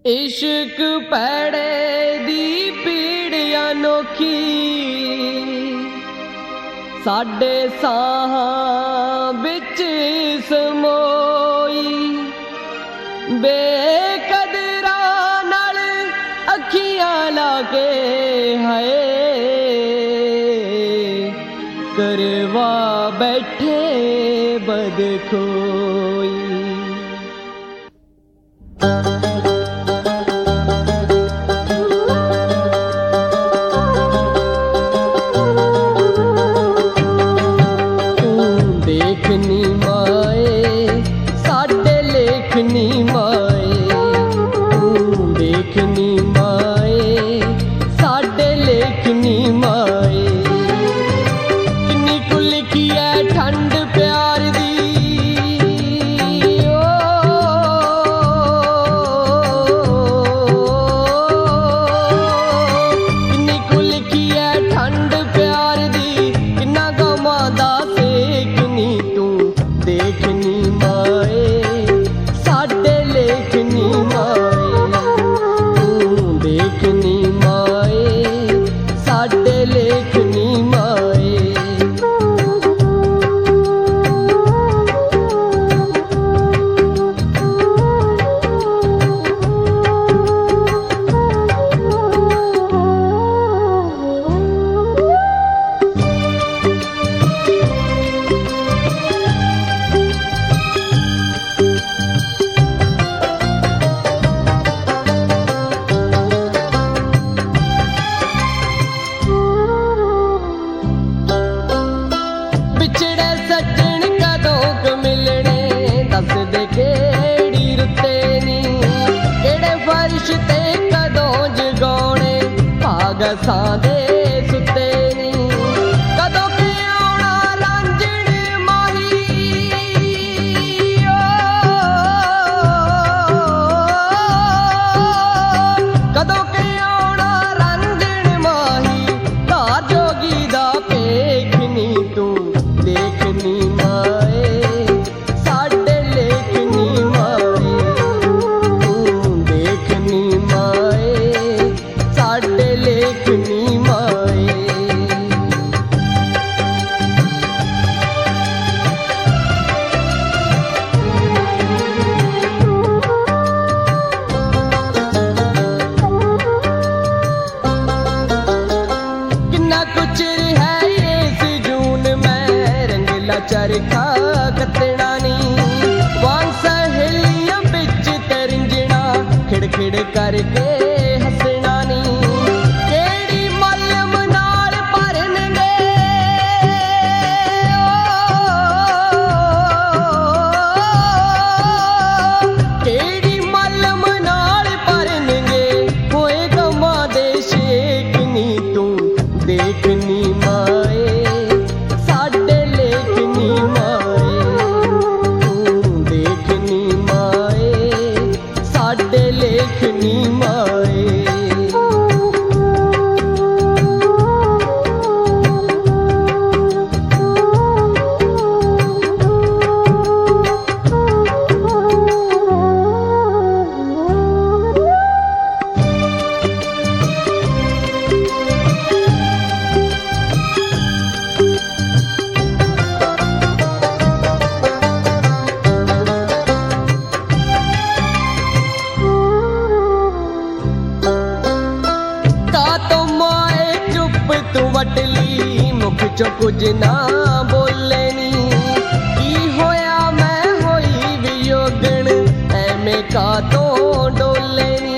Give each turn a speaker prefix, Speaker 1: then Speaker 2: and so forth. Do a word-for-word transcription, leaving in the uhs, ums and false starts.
Speaker 1: इश्क पैड़े दी पीड़ अनोखी साडे साहां बिच समोई बेकदरा नाल अखियां लाके हाय करवा बैठे बदखोई। देखनी माए साडे लेखनी माए तू देखनी माए साडे लेखनी माए किन्नी कुल की है ठंड प्यार दी ओ किन्नी कुल की है ठंड प्यार दी किन्ना गमा दा देखनी माए साडे लेखनी माए तू देखनी माए साडे लेखनी माए। केड़ी रुते नी केड़े फर्श ते कदों जगाने भाग सां दे सुते नी कदों के आउणा लांजण माही ओ कदों के आउणा लांजण माही धार जोगी दा पेखनी तू देखनी माए लेखनी माए। किन्ना कुछ है इस जून में रंगला चरखा कतना नी वांग सहेलियां बिच तरंजना खिड़ खिड़ करके हसना नी देखनी माए साडे लेखनी माए तू देखनी माए साडे लेखनी माए। तू वटली मुख चो कुछ ना बोले नी की होया मैं होई वियोगण ऐमें का तो डोले नी।